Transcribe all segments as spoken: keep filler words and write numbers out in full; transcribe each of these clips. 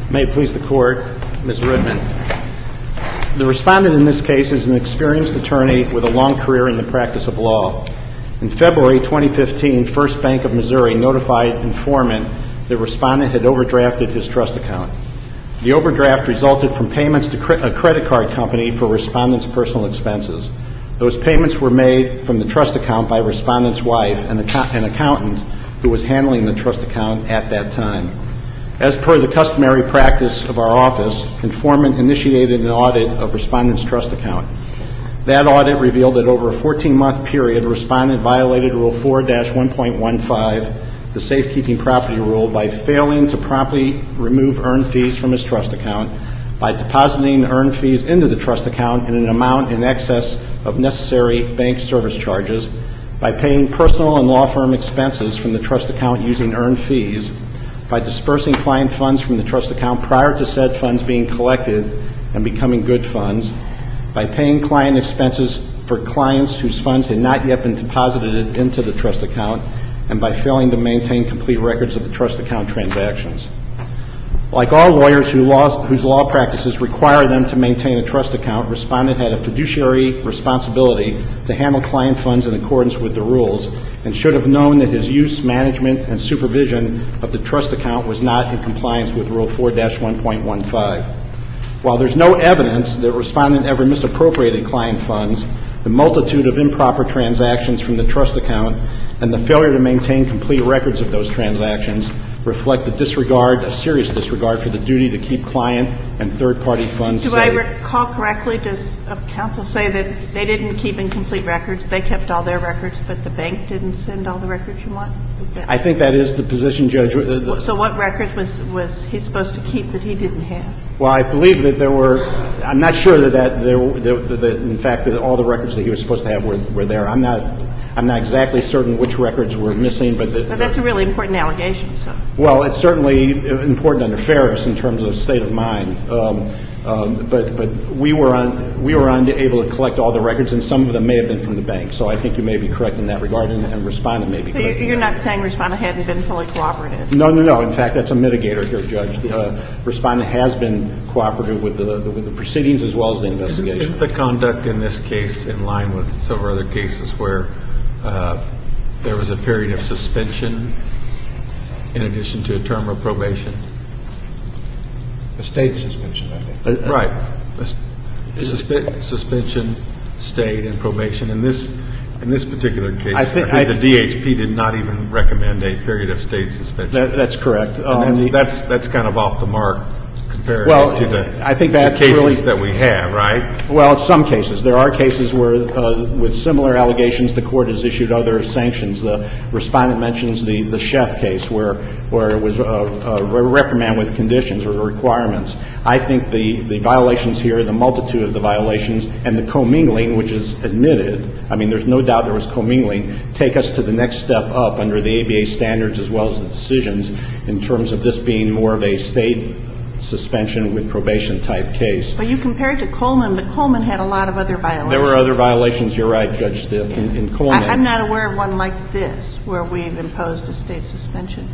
May it please the Court, Miz Rudman. The respondent in this case is an experienced attorney with a long career in the practice of law. In February twenty fifteen, First Bank of Missouri notified informant the respondent had overdrafted his trust account. The overdraft resulted from payments to cre- a credit card company for respondent's personal expenses. Those payments were made from the trust account by respondent's wife, an, account- an accountant who was handling the trust account at that time. As per the customary practice of our office, informant initiated an audit of respondent's trust account. That audit revealed that over a fourteen-month period, the respondent violated Rule four dash one point one five, the safekeeping property rule, by failing to promptly remove earned fees from his trust account, by depositing earned fees into the trust account in an amount in excess of necessary bank service charges, by paying personal and law firm expenses from the trust account using earned fees, by dispersing client funds from the trust account prior to said funds being collected and becoming good funds, by paying client expenses for clients whose funds had not yet been deposited into the trust account, and by failing to maintain complete records of the trust account transactions. Like all lawyers who law, whose law practices require them to maintain a trust account, respondent had a fiduciary responsibility to handle client funds in accordance with the rules and should have known that his use, management, and supervision of the trust account was not in compliance with Rule four dash one point one five. While there's no evidence that respondent ever misappropriated client funds, the multitude of improper transactions from the trust account and the failure to maintain complete records of those transactions reflect a disregard, a serious disregard for the duty to keep client and third-party funds safe. Do I recall correctly, does counsel say that they didn't keep incomplete records? They kept all their records, but the bank didn't send all the records you want? I think that is the position, Judge. So what records was, was he supposed to keep that he didn't have? Well, I believe that there were, I'm not sure that, that, there, that, that in fact, that all the records that he was supposed to have were, were there. I'm not I'm not exactly certain which records were missing, but... The, but that's a really important allegation, so... Well, it's certainly important under fairness in terms of state of mind. Um, um, but but we were un, we were unable to collect all the records, and some of them may have been from the bank. So I think you may be correct in that regard, and, and respondent may be so correct. You're not saying respondent hadn't been fully cooperative? No, no, no. In fact, that's a mitigator here, Judge. Uh, respondent has been cooperative with the, the with the proceedings as well as the investigation. Isn't, isn't the conduct in this case in line with several other cases where Uh, there was a period of suspension in addition to a term of probation? A state suspension, I think. Uh, right. A suspe- suspension, state, and probation. In this in this particular case, I think, I think I the D H P did not even recommend a period of state suspension. That, that's correct. Um, that's, the, that's that's kind of off the mark compared well, to the, I think that the cases really, that we have, right? Well, some cases. There are cases where, uh, with similar allegations, the court has issued other sanctions. The respondent mentions the, the Sheff case where, where it was a, a reprimand with conditions or requirements. I think the, the violations here, the multitude of the violations, and the commingling, which is admitted, I mean, there's no doubt there was commingling, take us to the next step up under the A B A standards as well as the decisions in terms of this being more of a state suspension with probation type case. Well, you compared to Coleman, but Coleman had a lot of other violations. There were other violations. You're right, Judge Stiff. In, in Coleman, I, I'm not aware of one like this where we've imposed a state suspension.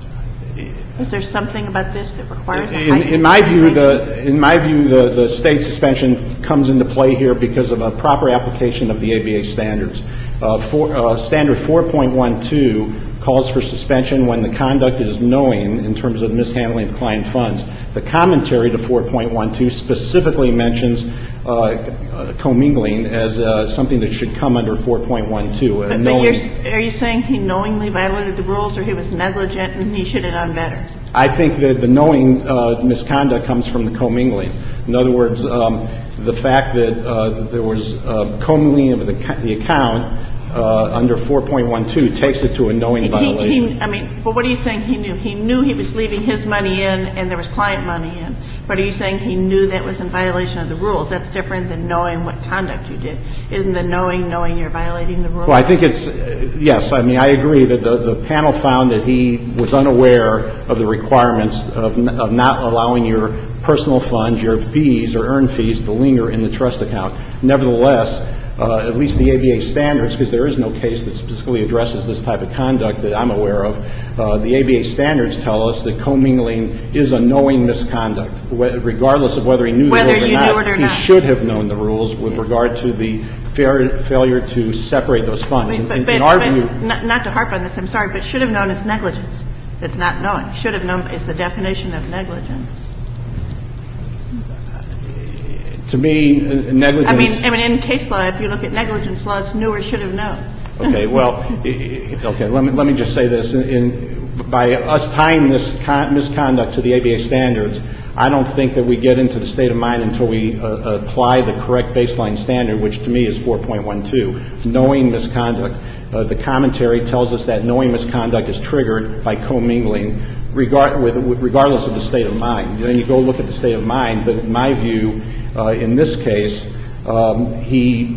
Is there something about this that requires a in, in my view, the in my view, the, the state suspension comes into play here because of a proper application of the A B A standards. Uh, for, uh, standard four point one two calls for suspension when the conduct is knowing in terms of mishandling of client funds. The commentary to four point one two specifically mentions uh, uh, commingling as uh, something that should come under four point one two. But, but you're, are you saying he knowingly violated the rules or he was negligent and he should have done better? I think that the knowing uh, misconduct comes from the commingling. In other words, um, the fact that uh, there was uh, commingling of the, the account Uh, under four point one two takes it to a knowing he, violation. He, I mean, but what are you saying he knew? He knew he was leaving his money in and there was client money in. But are you saying he knew that was in violation of the rules? That's different than knowing what conduct you did. Isn't the knowing knowing you're violating the rules? Well, I think it's, uh, yes. I mean, I agree that the, the panel found that he was unaware of the requirements of, n- of not allowing your personal funds, your fees or earned fees to linger in the trust account. Nevertheless, uh, at least the A B A standards, because there is no case that specifically addresses this type of conduct that I'm aware of, uh, the A B A standards tell us that commingling is a knowing misconduct. Regardless of whether he knew Whether the rules or you not, knew it or he not. should have known the rules with regard to the fair, failure to separate those funds. In, But, in, but, in our but view, not, not to harp on this, I'm sorry, but should have known is negligence. It's not knowing. Should have known is the definition of negligence. to me, uh, negligence. I mean, I mean, in case law, if you look at negligence law, it's knew or should have known. Okay, well, i- i- okay, let me, let me just say this. In, in, by us tying this con- misconduct to the A B A standards, I don't think that we get into the state of mind until we uh, apply the correct baseline standard, which to me is four point one two, knowing misconduct. Uh, the commentary tells us that knowing misconduct is triggered by commingling, regard, with, with, regardless of the state of mind. Then you go look at the state of mind, but in my view, uh, in this case, um, he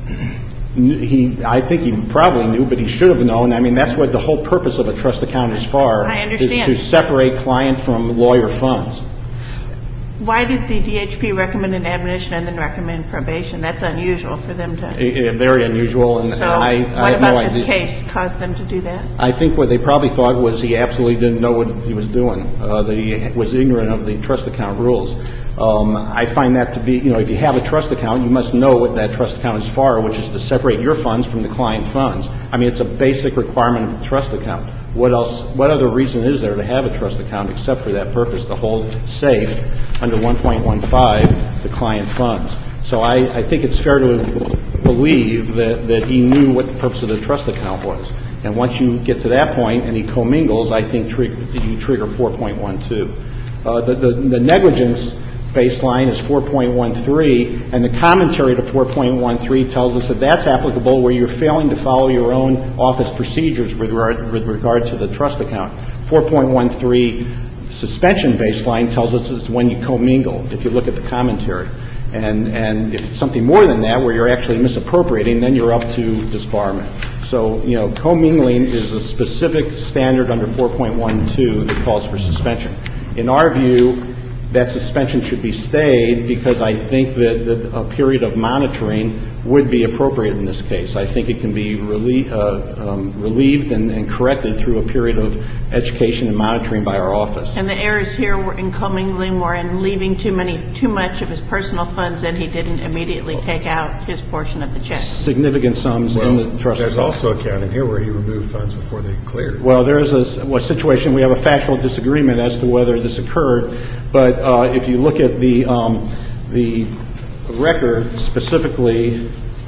He, I think he probably knew, but he should have known. I mean, that's what the whole purpose of a trust account is for. I understand. Is to separate client from lawyer funds. Why did the D H P recommend an admonition and then recommend probation? That's unusual for them to. I, I, very unusual, and, So and I, I what have no about this idea. case caused them to do that? I think what they probably thought was he absolutely didn't know what he was doing, uh, that he was ignorant of the trust account rules. Um, I find that to be, you know, if you have a trust account, you must know what that trust account is for, which is to separate your funds from the client funds. I mean, it's a basic requirement of the trust account. What else, what other reason is there to have a trust account except for that purpose, to hold safe under one point one five the client funds? So I, I think it's fair to believe that, that he knew what the purpose of the trust account was. And once you get to that point and he commingles, I think trig- you trigger four point one two. Uh, the, the, the negligence baseline is four point one three, and the commentary to four point one three tells us that that's applicable where you're failing to follow your own office procedures with regard, with regard to the trust account. four point one three suspension baseline tells us it's when you commingle, if you look at the commentary. And, and if it's something more than that, where you're actually misappropriating, then you're up to disbarment. So, you know, commingling is a specific standard under four point one two that calls for suspension. In our view, that suspension should be stayed because I think that, that a period of monitoring would be appropriate in this case. I think it can be relie- uh, um, relieved and, and corrected through a period of education and monitoring by our office. And the errors here were in commingling, were in leaving too many, too much of his personal funds, and he didn't immediately take out his portion of the check. Significant sums Well, in the trust there's account. also a count in here where he removed funds before they cleared. Well, there is a, a situation, we have a factual disagreement as to whether this occurred, but uh, if you look at the, um, the record specifically,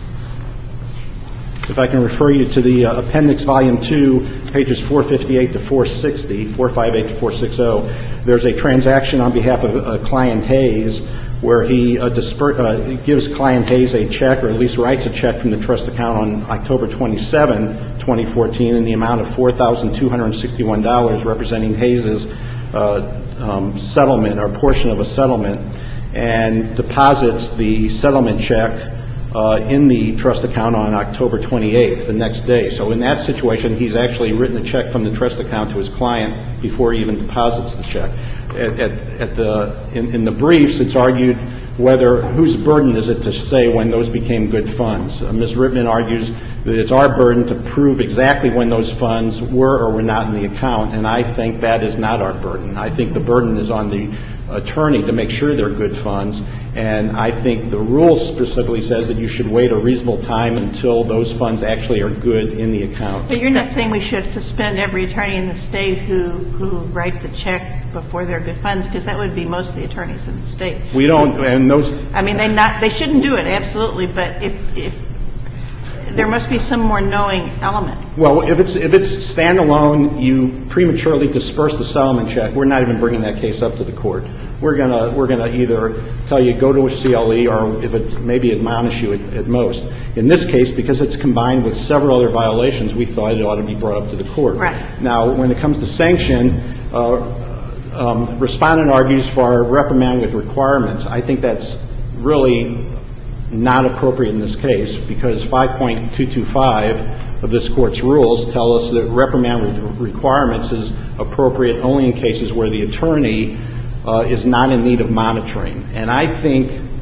if I can refer you to the uh, appendix volume two, pages four fifty-eight to four sixty, four fifty-eight to four sixty, there's a transaction on behalf of uh, Client Hayes where he uh, disper- uh, gives Client Hayes a check, or at least writes a check from the trust account on October twenty-seventh, twenty fourteen, in the amount of four thousand two hundred sixty-one dollars, representing Hayes's uh, um, settlement or portion of a settlement, and deposits the settlement check uh, in the trust account on October twenty-eighth, the next day. So in that situation, he's actually written a check from the trust account to his client before he even deposits the check. At, at, at the in, in the briefs, it's argued whether whose burden is it to say when those became good funds. Uh, Miz Rittman argues that it's our burden to prove exactly when those funds were or were not in the account, and I think that is not our burden. I think the burden is on the attorney to make sure they're good funds, and I think the rule specifically says that you should wait a reasonable time until those funds actually are good in the account. But you're not saying we should suspend every attorney in the state who, who writes a check before they're good funds, because that would be most of the attorneys in the state. We don't, and those... I mean, they not, they shouldn't do it, absolutely, but if, if, there must be some more knowing element. Well, if it's if it's standalone, you prematurely disperse the settlement check. We're not even bringing that case up to the court. We're gonna we're gonna either tell you go to a C L E, or if it's maybe admonish you at, at most. In this case, because it's combined with several other violations, we thought it ought to be brought up to the court. Right. Now, when it comes to sanction, uh, um, respondent argues for a reprimand with requirements. I think that's really not appropriate in this case, because five point two two five of this court's rules tell us that reprimand with requirements is appropriate only in cases where the attorney uh, is not in need of monitoring. And I think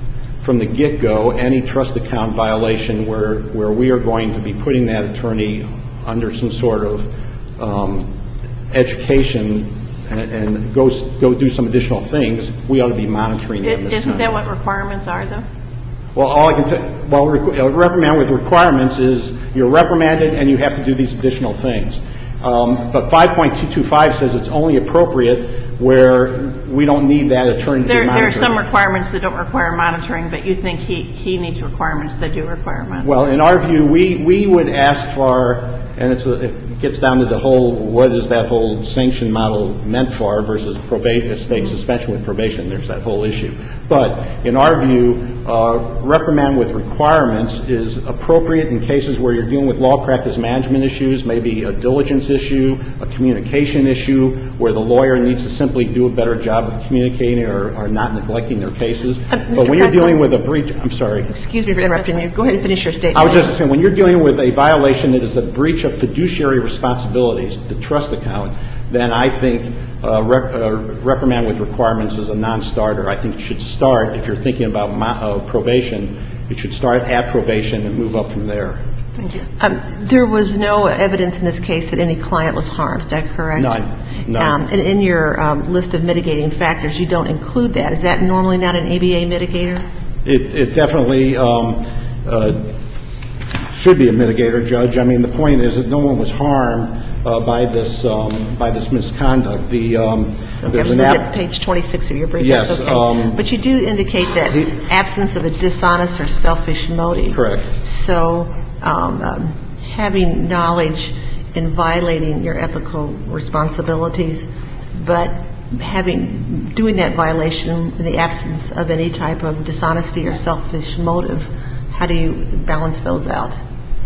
from the get-go any trust account violation where, where we are going to be putting that attorney under some sort of um, education and, and go, go do some additional things, we ought to be monitoring that misconduct. Isn't that what requirements are, though? Well, all I can say, well, a reprimand with requirements is you're reprimanded and you have to do these additional things. Um, but five point two two five says it's only appropriate where we don't need that attorney to there, be monitored. There are some requirements that don't require monitoring, but you think he, he needs requirements that do require monitoring. Well, in our view, we, we would ask for, and it's a, it gets down to the whole, what is that whole sanction model meant for versus probation, state suspension with probation. There's that whole issue. But in our view, uh, reprimand with requirements is appropriate in cases where you're dealing with law practice management issues, maybe a diligence issue, a communication issue, where the lawyer needs to simply do a better job of communicating or, or not neglecting their cases. Uh, but when you're dealing with a breach, I'm sorry. Excuse me for interrupting you. Go ahead and finish your statement. I was just saying, when you're dealing with a violation that is a breach of fiduciary responsibilities, the trust account, then I think uh, rep, uh, reprimand with requirements is a non-starter. I think it should start, if you're thinking about mo- uh, probation, it should start at probation and move up from there. Thank you. Um, there was no evidence in this case that any client was harmed. Is that correct? None. None. Um, and in your um, list of mitigating factors, you don't include that. Is that normally not an A B A mitigator? It, it definitely um, uh, should be a mitigator, Judge. I mean, the point is that no one was harmed uh, by this um, by this misconduct. The um, Okay, there's I was an looking app- at page twenty-six of your brief. Yes, That's okay. um, but you do indicate that he- absence of a dishonest or selfish motive. Correct. So um, um, having knowledge and violating your ethical responsibilities, but having doing that violation in the absence of any type of dishonesty or selfish motive, how do you balance those out?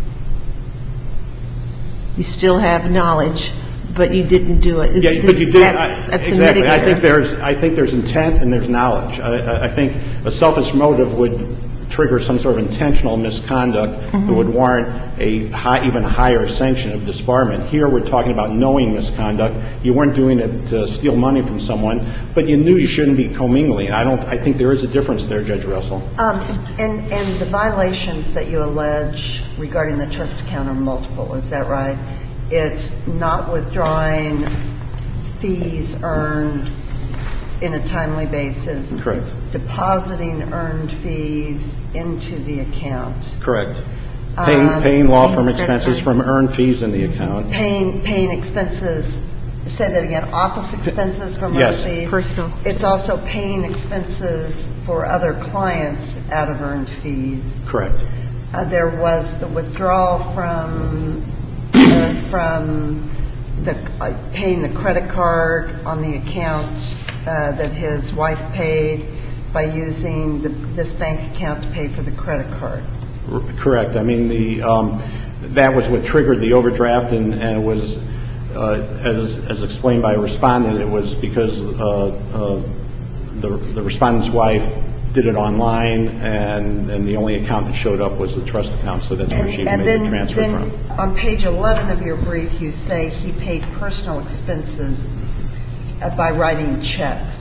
You still have knowledge, but you didn't do it. Is, Yeah, is, but you did. That's, I, that's exactly. the I mitigator. think there's. I think there's intent and there's knowledge. I, I, I think a selfish motive would trigger some sort of intentional misconduct Mm-hmm. that would warrant a high, even a higher sanction of disbarment. Here, we're talking about knowing misconduct. You weren't doing it to steal money from someone, but you knew you shouldn't be commingling. I don't. I think there is a difference there, Judge Russell. Um, and, and the violations that you allege regarding the trust account are multiple, is that right? It's not withdrawing fees earned in a timely basis. Correct. Depositing earned fees into the account. Correct. Paying, Um, paying law firm paying credit expenses card. from earned fees in the account. Paying, paying expenses, say that again, office expenses from earned Yes. fees. Personal. It's also paying expenses for other clients out of earned fees. Correct. Uh, there was the withdrawal from uh, from the uh, paying the credit card on the account uh, that his wife paid by using the, this bank account to pay for the credit card. R- Correct. I mean, the um, that was what triggered the overdraft, and, and it was, uh, as as explained by a respondent, it was because uh, uh, the the respondent's wife did it online, and and the only account that showed up was the trust account, so that's where And, she and made then, the transfer then from. on page eleven of your brief, you say he paid personal expenses uh, by writing checks.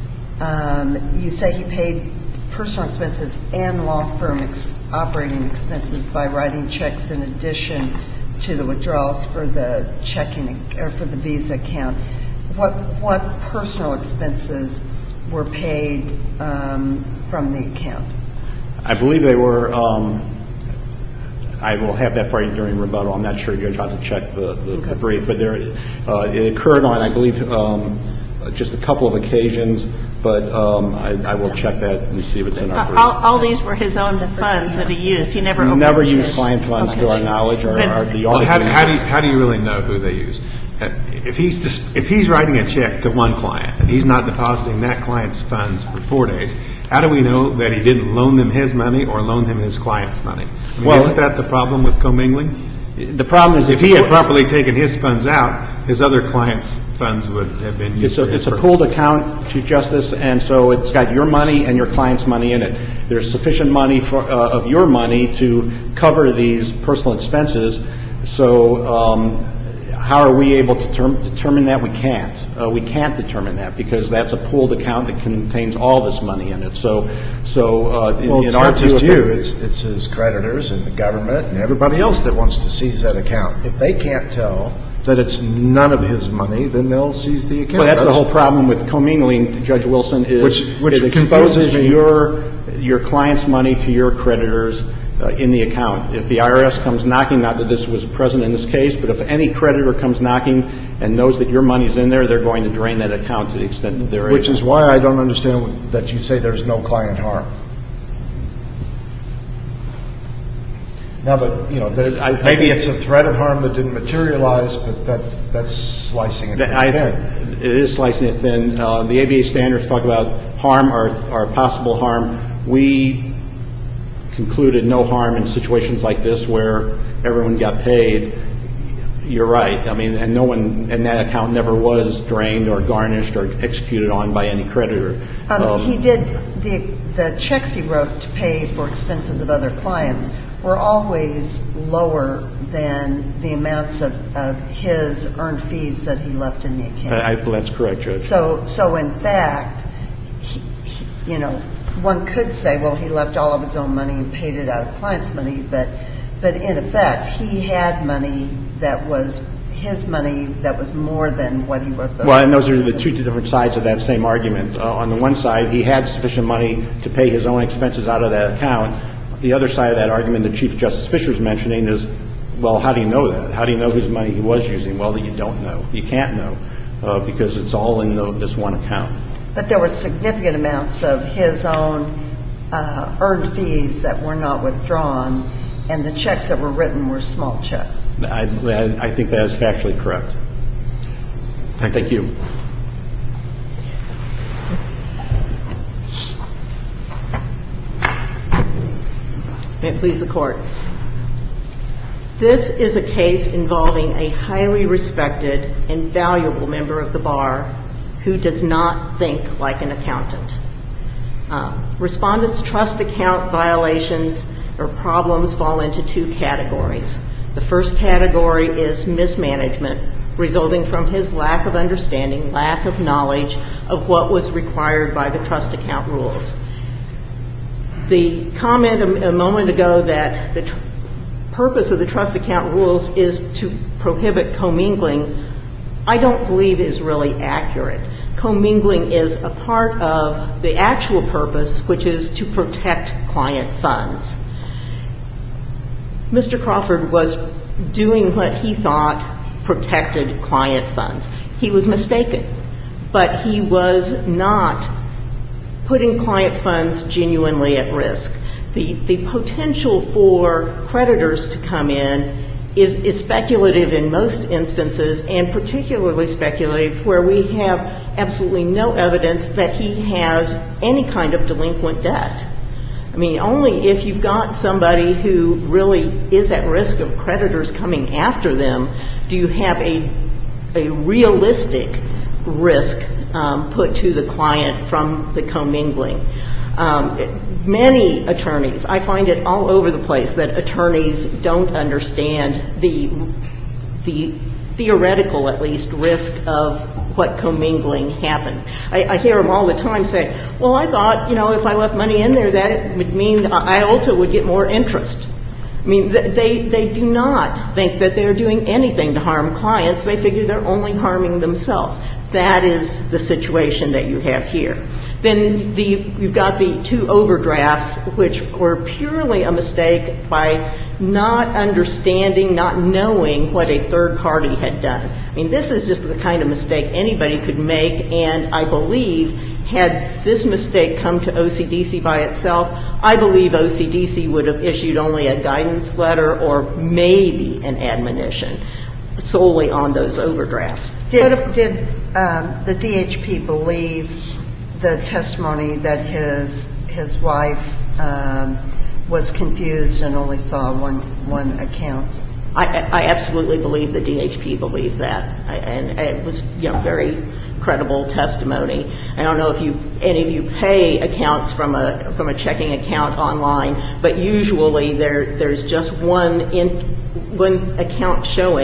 Um, you say he paid personal expenses and law firm ex- operating expenses by writing checks in addition to the withdrawals for the checking or for the Visa account. What what personal expenses were paid um, from the account? I believe they were. Um, I will have that for you during rebuttal. I'm not sure, Judge. I'll have to check the, the, the brief, but there uh, it occurred on, I believe, um, just a couple of occasions. But um, I, I will check that and see if it's in our brief. All, all these were his own funds that he used. He never opened Never it. used client funds to our knowledge, or, But- or the Well, audit. how, committee. how do you, how do you really know who they use? Uh, If he's just, if he's writing a check to one client and he's not depositing that client's funds for four days, how do we know that he didn't loan them his money or loan them his client's money? I mean, Well- isn't that the problem with commingling? The problem is If he had properly taken his funds out, his other clients' funds would have been It's used a, for his it's a purpose. pooled account, Chief Justice, and so it's got your money and your client's money in it. There's sufficient money for, uh, of your money to cover these personal expenses. So um, how are we able to term, determine that? We can't. Uh, we can't determine that because that's a pooled account that contains all this money in it. So, so uh, in, Well, in it's our not view, just if you. it- It's, it's his creditors and the government and everybody else that wants to seize that account. If they can't tell that it's none of his money, then they'll seize the account. Well, that's, the whole problem with commingling, Judge Wilson, is Which- which it confuses exposes me. your your client's money to your creditors uh, in the account. If the I R S comes knocking, not that this was present in this case, but if any creditor comes knocking and knows that your money's in there, they're going to drain that account to the extent that they're Which able. is why I don't understand that you say there's no client harm. Now, but, you know, there, I- I maybe think- it's a threat of harm that didn't materialize, but that's, that's slicing it That- pretty I- thin. It is slicing it thin. Uh, The A B A standards talk about harm or, or possible harm. We concluded no harm in situations like this where everyone got paid. You're right. I mean, and no one, and that account never was drained or garnished or executed on by any creditor. Um, Um, He did, the, the checks he wrote to pay for expenses of other clients were always lower than the amounts of, of his earned fees that he left in the account. I, I- that's correct, Judge. So, so in fact, he, he- you know, one could say, well, he left all of his own money and paid it out of clients' money, but, but in effect, he had money that was his money that was more than what he wrote those. Well, and those are the two different sides of that same argument. Uh, on the one side, he had sufficient money to pay his own expenses out of that account. The other side of that argument that Chief Justice Fisher's mentioning is, well, how do you know that? How do you know whose money he was using? Well, you don't know. You can't know uh, because it's all in the, this one account. But there were significant amounts of his own uh, earned fees that were not withdrawn, and the checks that were written were small checks. I, I think that is factually correct. Thank you. May it please the Court. This is a case involving a highly respected and valuable member of the bar who does not think like an accountant. Uh, respondents' trust account violations or problems fall into two categories. The first category is mismanagement, resulting from his lack of understanding, lack of knowledge of what was required by the trust account rules. The comment a, a moment ago that the tr- purpose of the trust account rules is to prohibit commingling, I don't believe is really accurate. Commingling is a part of the actual purpose, which is to protect client funds. Mister Crawford was doing what he thought protected client funds. He was mistaken, but he was not putting client funds genuinely at risk. The, the potential for creditors to come in is, is speculative in most instances, and particularly speculative where we have absolutely no evidence that he has any kind of delinquent debt. I mean, only if you've got somebody who really is at risk of creditors coming after them do you have a, a realistic risk um, put to the client from the commingling. Um, many attorneys, I find it all over the place that attorneys don't understand the, the theoretical, at least, risk of what commingling happens. I, I hear them all the time say, well, I thought, you know, if I left money in there, that it would mean I also would get more interest. I mean, they, they do not think that they're doing anything to harm clients. They figure they're only harming themselves. That is the situation that you have here. Then the, you've got the two overdrafts, which were purely a mistake by not understanding, not knowing what a third party had done. I mean, this is just the kind of mistake anybody could make, and I believe had this mistake come to O C D C by itself, I believe O C D C would have issued only a guidance letter or maybe an admonition solely on those overdrafts. Did, but if, did um, the D H P believe the testimony that his his wife um, was confused and only saw one one account? I, I absolutely believe the D H P believed that, I, and it was, you know, very credible testimony. I don't know if you any of you pay accounts from a from a checking account online, but usually there there's just one in one account showing,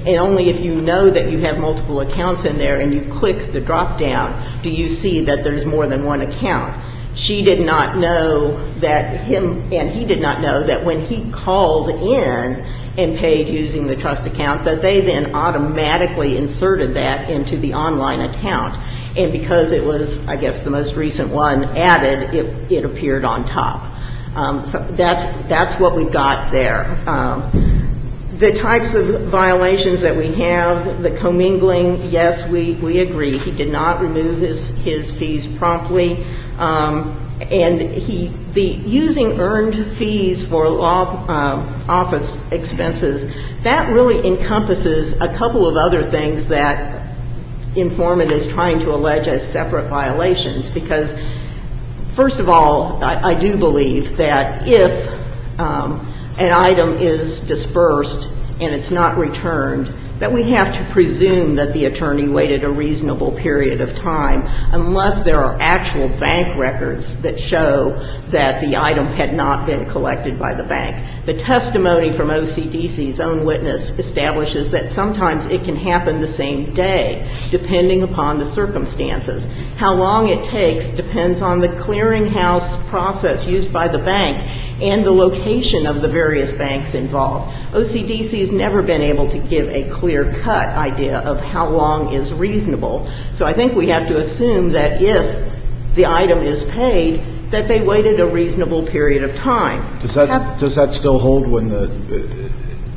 and only if you know that you have multiple accounts in there and you click the drop down do you see that there's more than one account. She did not know that him, and he did not know that when he called in and paid using the trust account, that they then automatically inserted that into the online account. And because it was, I guess, the most recent one added, it, it appeared on top. Um, so that's, that's what we got there. Um, the types of violations that we have, the commingling, yes, we, we agree. He did not remove his, his fees promptly. Um, and he, the using earned fees for law um, office expenses, that really encompasses a couple of other things that informant is trying to allege as separate violations. Because, first of all, I, I do believe that if um, an item is dispersed and it's not returned, that we have to presume that the attorney waited a reasonable period of time unless there are actual bank records that show that the item had not been collected by the bank. The testimony from O C D C's own witness establishes that sometimes it can happen the same day, depending upon the circumstances. How long it takes depends on the clearinghouse process used by the bank and the location of the various banks involved. O C D C has never been able to give a clear-cut idea of how long is reasonable. So I think we have to assume that if the item is paid, that they waited a reasonable period of time. Does that, have, does that still hold when the, uh,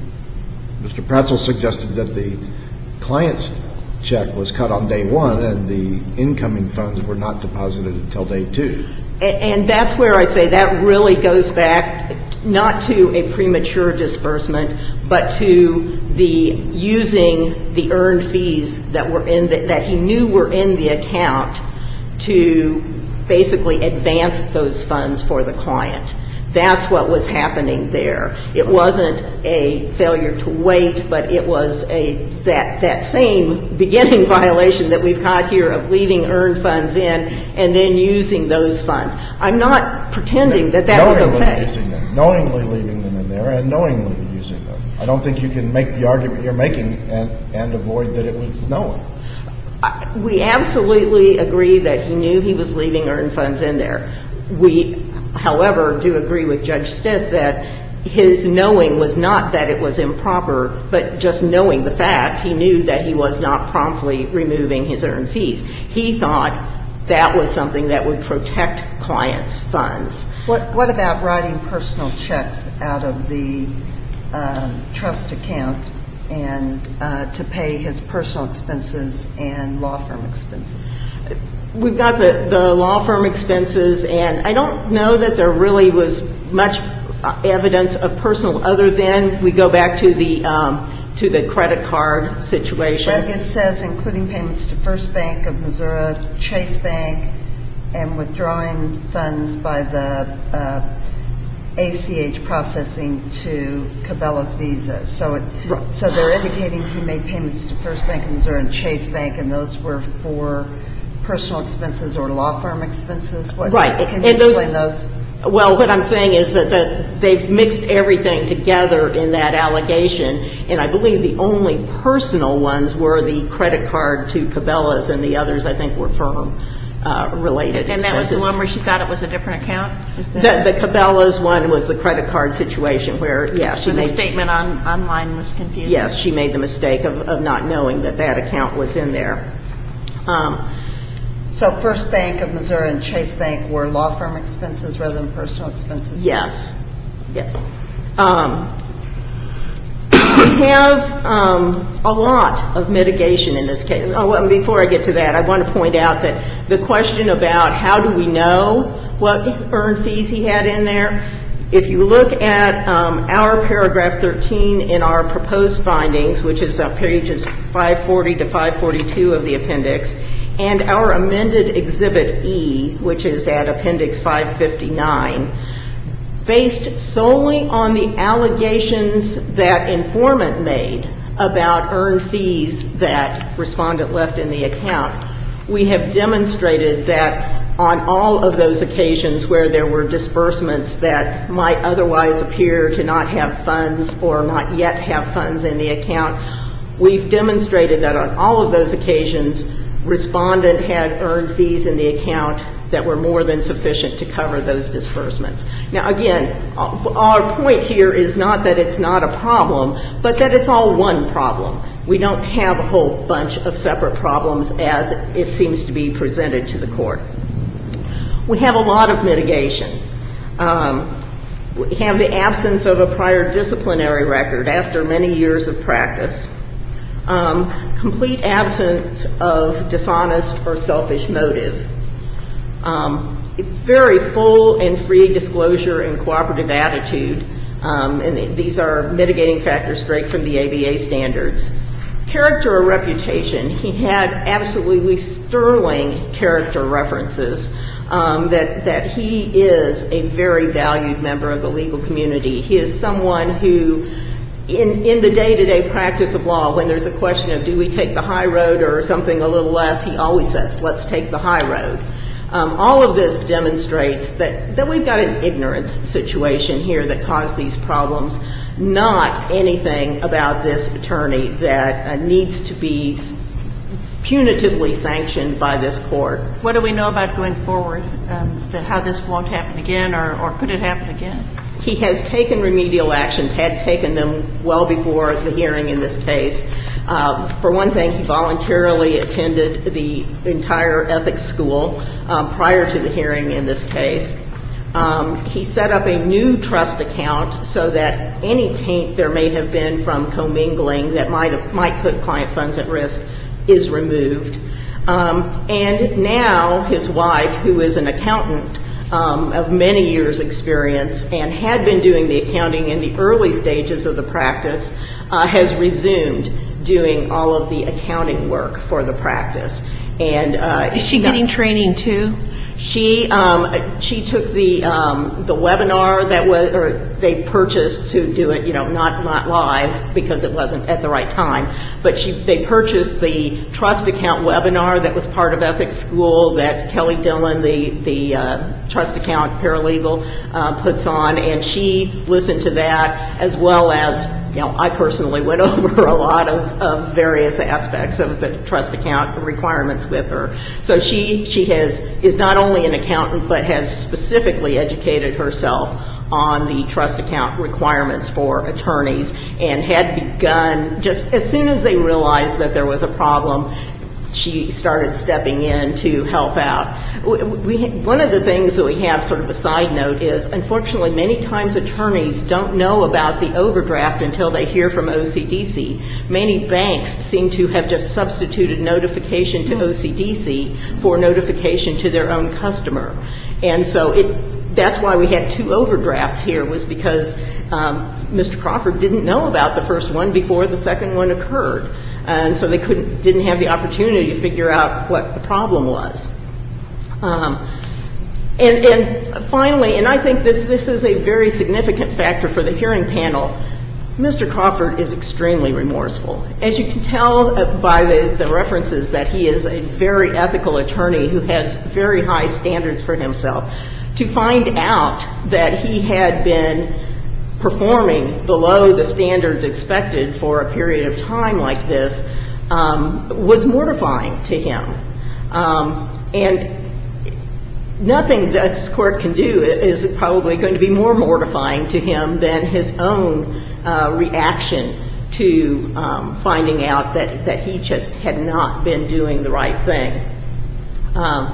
Mister Pretzel suggested that the client's check was cut on day one and the incoming funds were not deposited until day two? And that's where I say that really goes back not to a premature disbursement, but to the using the earned fees that were in the, that he knew were in the account to basically advance those funds for the client. That's what was happening there. It wasn't a failure to wait, but it was a that that same beginning violation that we've got here of leaving earned funds in and then using those funds. I'm not pretending that that was okay. Using them, knowingly leaving them in there and knowingly using them. I don't think you can make the argument you're making and, and avoid that it was known. We absolutely agree that he knew he was leaving earned funds in there. We, however, do agree with Judge Stith that his knowing was not that it was improper, but just knowing the fact, he knew that he was not promptly removing his earned fees. He thought that was something that would protect clients' funds. What, what about writing personal checks out of the um, trust account and uh, to pay his personal expenses and law firm expenses? We've got the, the law firm expenses, and I don't know that there really was much evidence of personal other than we go back to the um, to the credit card situation. But it says including payments to First Bank of Missouri, Chase Bank, and withdrawing funds by the uh, A C H processing to Cabela's Visa. So it, right. So they're indicating he made payments to First Bank of Missouri and Chase Bank, and those were for personal expenses or law firm expenses? What, right. Can you and explain those, those? Well, what I'm saying is that, that they've mixed everything together in that allegation, and I believe the only personal ones were the credit card to Cabela's, and the others I think were firm uh, related And expenses. that was the one where she thought it was a different account? The, the Cabela's one was the credit card situation where, yeah, she so made... the statement on, online was confusing. Yes, she made the mistake of, of not knowing that that account was in there. Um, So First Bank of Missouri and Chase Bank were law firm expenses rather than personal expenses? Yes. Yes. Um, we have um, a lot of mitigation in this case. Oh, well, before I get to that, I want to point out that the question about how do we know what earned fees he had in there, if you look at um, our paragraph thirteen in our proposed findings, which is uh, pages five forty to five forty-two of the appendix, and our amended Exhibit E, which is at Appendix five fifty-nine, based solely on the allegations that informant made about earned fees that respondent left in the account, we have demonstrated that on all of those occasions where there were disbursements that might otherwise appear to not have funds or not yet have funds in the account, We've demonstrated that on all of those occasions, respondent had earned fees in the account that were more than sufficient to cover those disbursements. Now, again, our point here is not that it's not a problem, but that it's all one problem. We don't have a whole bunch of separate problems as it seems to be presented to the court. We have a lot of mitigation. Um, we have the absence of a prior disciplinary record after many years of practice. Um, complete absence of dishonest or selfish motive. Um, very full and free disclosure and cooperative attitude, um, and these are mitigating factors straight from the A B A standards. Character or reputation, he had absolutely sterling character references, um, that, that he is a very valued member of the legal community. He is someone who, in, in the day-to-day practice of law, when there's a question of do we take the high road or something a little less, he always says, let's take the high road. Um, all of this demonstrates that, that we've got an ignorance situation here that caused these problems, not anything about this attorney that uh, needs to be punitively sanctioned by this court. What do we know about going forward, um, that how this won't happen again, or, or could it happen again? He has taken remedial actions, had taken them well before the hearing in this case. Uh, for one thing, he voluntarily attended the entire ethics school um, prior to the hearing in this case. Um, he set up a new trust account so that any taint there may have been from commingling that might have, might put client funds at risk is removed. Um, and now his wife, who is an accountant um, of many years' experience and had been doing the accounting in the early stages of the practice, uh, has resumed doing all of the accounting work for the practice. And uh, is she not, getting training too? She um, she took the um, the webinar that was, or they purchased to do it, you know, not not live because it wasn't at the right time. But she they purchased the trust account webinar that was part of ethics school that Kelly Dillon, the the uh, trust account paralegal, uh, puts on, and she listened to that as well as, you know, I personally went over a lot of, of various aspects of the trust account requirements with her. So she she has is not only an accountant but has specifically educated herself on the trust account requirements for attorneys and had begun just as soon as they realized that there was a problem. She started stepping in to help out. We, we, one of the things that we have, sort of a side note, is unfortunately many times attorneys don't know about the overdraft until they hear from O C D C. Many banks seem to have just substituted notification to O C D C for notification to their own customer. And so it, that's why we had two overdrafts here, was because um, Mister Crawford didn't know about the first one before the second one occurred. And so they couldn't, didn't have the opportunity to figure out what the problem was. Um, and, and finally, and I think this, this is a very significant factor for the hearing panel, Mister Crawford is extremely remorseful. As you can tell by the, the references that he is a very ethical attorney who has very high standards for himself. To find out that he had been performing below the standards expected for a period of time like this um, was mortifying to him. Um, and nothing that this court can do is probably going to be more mortifying to him than his own uh, reaction to um, finding out that, that he just had not been doing the right thing. Um,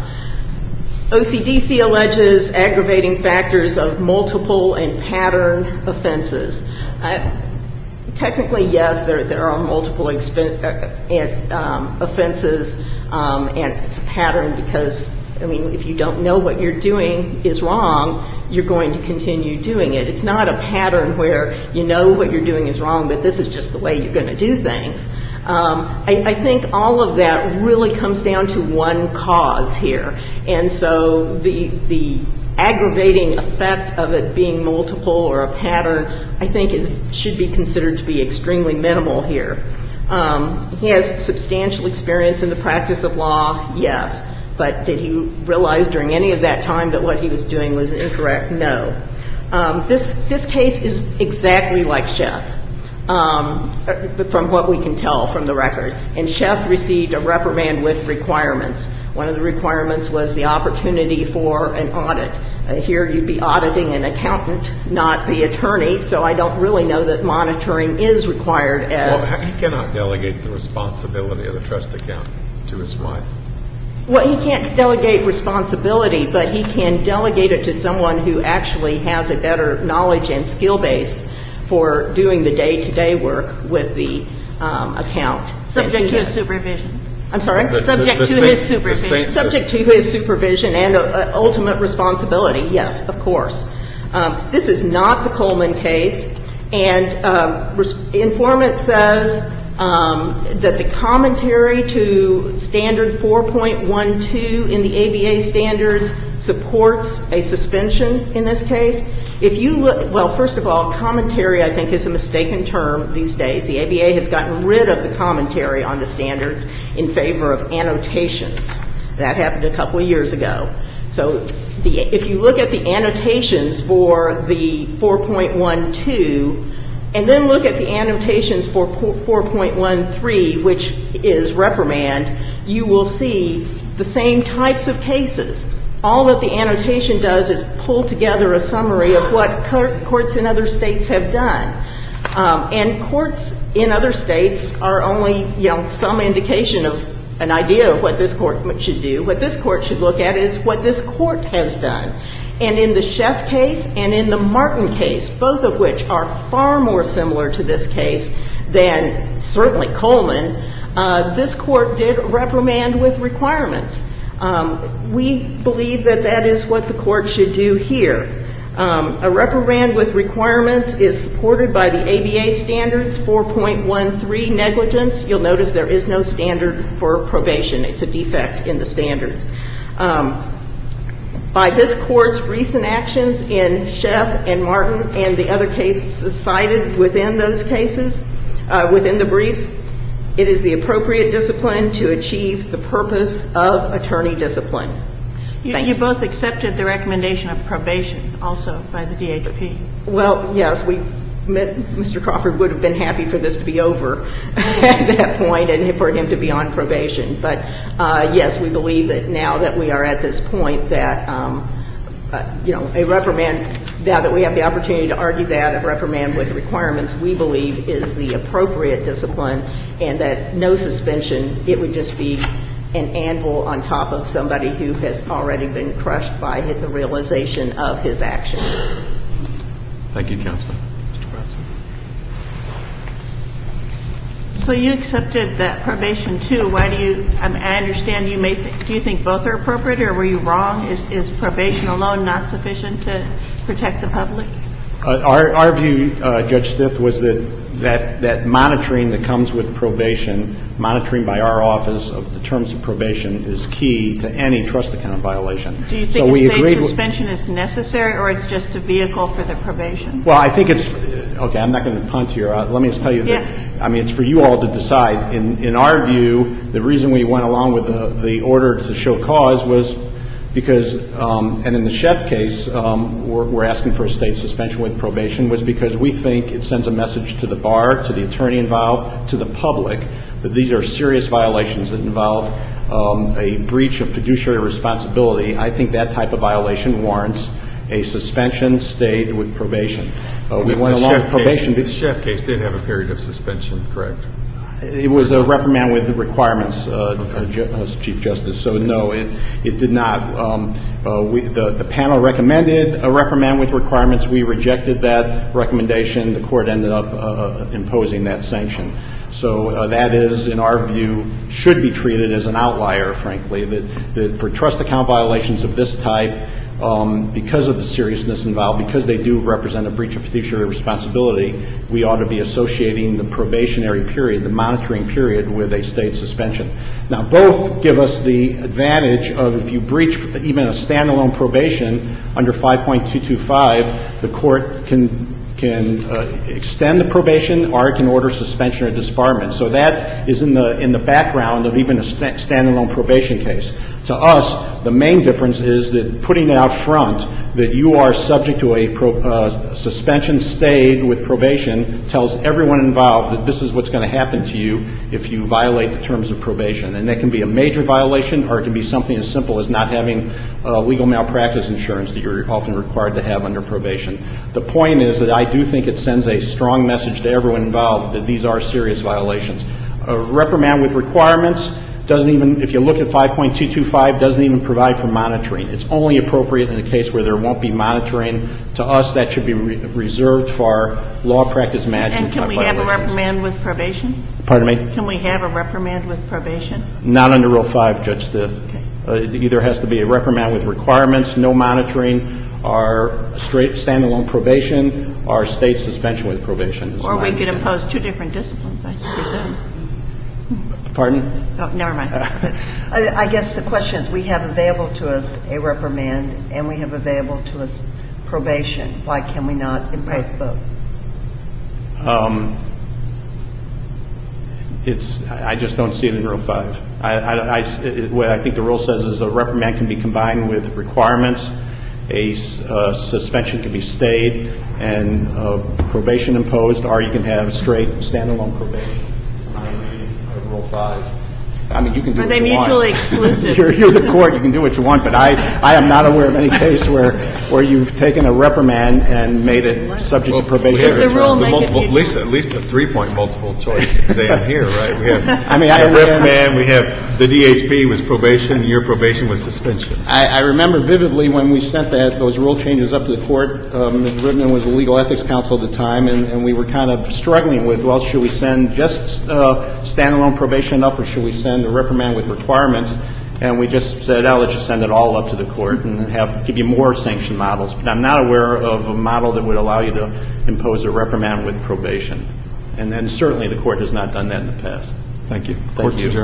O C D C alleges aggravating factors of multiple and pattern offenses. Uh, technically, yes, there, there are multiple expen- uh, um, offenses, um, and it's a pattern because, I mean, if you don't know what you're doing is wrong, you're going to continue doing it. It's not a pattern where you know what you're doing is wrong, but this is just the way you're going to do things. Um, I, I think all of that really comes down to one cause here. And so the, the aggravating effect of it being multiple or a pattern, I think is, should be considered to be extremely minimal here. Um, he has substantial experience in the practice of law, yes. But did he realize during any of that time that what he was doing was incorrect? No. Um, this, this case is exactly like Sheth. um, from what we can tell from the record. And Sheff received a reprimand with requirements. One of the requirements was the opportunity for an audit. Uh, here you'd be auditing an accountant, not the attorney, so I don't really know that monitoring is required as... Well, he cannot delegate the responsibility of the trust account to his wife. Well, he can't delegate responsibility, but he can delegate it to someone who actually has a better knowledge and skill base for doing the day-to-day work with the um, account. Subject to his supervision. I'm sorry? The- the- Subject the to same- his the supervision. same- Subject to his supervision and uh, ultimate responsibility, yes, of course. Um, this is not the Coleman case, and uh, res- informant says um, that the commentary to standard four point one two in the A B A standards supports a suspension in this case. If you look, well, first of all, commentary, I think, is a mistaken term these days. The A B A has gotten rid of the commentary on the standards in favor of annotations. That happened a couple of years ago. So the, if you look at the annotations for the four point one two, and then look at the annotations for four point one three, which is reprimand, you will see the same types of cases. All that the annotation does is pull together a summary of what courts in other states have done. Um, and courts in other states are only, you know, some indication of an idea of what this court should do. What this court should look at is what this court has done. And in the Sheff case and in the Martin case, both of which are far more similar to this case than certainly Coleman, uh, this court did reprimand with requirements. Um, we believe that that is what the court should do here. Um, a reprimand with requirements is supported by the A B A standards, four point one three negligence. You'll notice there is no standard for probation. It's a defect in the standards. Um, by this court's recent actions in Sheff and Martin and the other cases cited within those cases, uh, within the briefs, it is the appropriate discipline to achieve the purpose of attorney discipline. You, Thank you you. both accepted the recommendation of probation also by the D H P. Well, yes, we, Mister Crawford would have been happy for this to be over at that point and for him to be on probation. But, uh, yes, we believe that now that we are at this point that, um, uh, you know, a reprimand, now that we have the opportunity to argue that, a reprimand with requirements, we believe is the appropriate discipline, and that no suspension, it would just be an anvil on top of somebody who has already been crushed by the realization of his actions. Thank you, Counselor. Mister Bradson. So you accepted that probation too. Why do you, I mean, I understand you may, th- do you think both are appropriate, or were you wrong? Is, is probation alone not sufficient to protect the public? Uh, our, our view, uh, Judge Stith, was that, that that monitoring that comes with probation, monitoring by our office of the terms of probation, is key to any trust account violation. Do you So think we a state agreed suspension is necessary, or it's just a vehicle for the probation? Well, I think it's okay. I'm not going to punt here. Uh, let me just tell you that. Yeah. I mean, it's for you all to decide. In in our view, the reason we went along with the the order to show cause was because, um, and in the Sheff case, um, we're, we're asking for a state suspension with probation, was because we think it sends a message to the bar, to the attorney involved, to the public, that these are serious violations that involve um, a breach of fiduciary responsibility. I think that type of violation warrants a suspension stayed with probation. Uh, we The- went the along with Sheff probation. case- The Sheff case did have a period of suspension, correct? It was a reprimand with the requirements, uh, uh, Ju- uh, Chief Justice. So no, it it did not. Um, uh, we, the the panel recommended a reprimand with requirements. We rejected that recommendation. The court ended up uh, imposing that sanction. So uh, that is, in our view, should be treated as an outlier, frankly. That that for trust account violations of this type, Um, because of the seriousness involved, because they do represent a breach of fiduciary responsibility, we ought to be associating the probationary period, the monitoring period, with a state suspension. Now, both give us the advantage of, if you breach even a standalone probation under five point two two five, the court can can uh, extend the probation, or it can order suspension or disbarment. So that is in the in the background of even a st- standalone probation case. To us, the main difference is that putting it out front that you are subject to a pro, uh, suspension stayed with probation tells everyone involved that this is what's going to happen to you if you violate the terms of probation. And that can be a major violation, or it can be something as simple as not having uh, legal malpractice insurance that you're often required to have under probation. The point is that I do think it sends a strong message to everyone involved that these are serious violations. A reprimand with requirements doesn't even, if you look at five point two two five, doesn't even provide for monitoring. It's only appropriate in a case where there won't be monitoring. To us, that should be re- reserved for law practice management And can we have a reprimand with probation? Pardon me? Can we have a reprimand with probation? Not under Rule five, Judge Stiff. Okay. Uh, it either has to be a reprimand with requirements, no monitoring, or straight standalone probation, or state suspension with probation. is Or my we could understanding. impose two different disciplines, I presume. Pardon? Oh, never mind. I I guess the question is, we have available to us a reprimand and we have available to us probation. Why can we not impose both? Um, it's, I I just don't see it in Rule five. I, I, I, it, what I think the rule says is a reprimand can be combined with requirements, a uh, suspension can be stayed, and uh, probation imposed, or you can have straight standalone probation. My reading of Rule five. I mean, you can do Are what they you want. mutually exclusive? you're, you're the court. You can do what you want, but I, I am not aware of any case where, where you've taken a reprimand and made it subject to probation. Does the rule The make it multiple, at mutual? least, at least a three-point multiple choice exam here, right? We have I mean, I- a reprimand, we have the D H P was probation, your probation was suspension. I, I remember vividly when we sent that, those rule changes up to the court. Um, Miz Ribman was the legal ethics counsel at the time, and, and we were kind of struggling with, well, should we send just uh, standalone probation up, or should we send a reprimand with requirements? And we just said, oh, let's just send it all up to the court and have give you more sanction models. But I'm not aware of a model that would allow you to impose a reprimand with probation. And then certainly the court has not done that in the past. Thank you. Thank Court's you. adjourned.